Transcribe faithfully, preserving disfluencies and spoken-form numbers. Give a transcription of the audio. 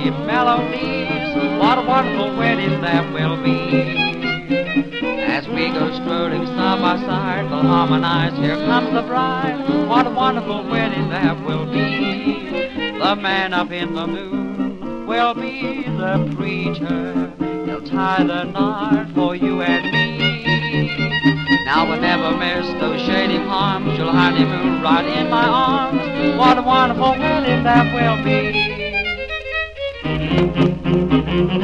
sweet melodies. What a wonderful wedding that will be. As we go strolling side by side, we'll harmonize, here comes the bride. What a wonderful wedding that will be. The man up in the moon will be the preacher. He'll tie the knot for you and me. Now we'll never miss those shady palms. You'll honeymoon right in my arms. What a wonderful wedding that will be.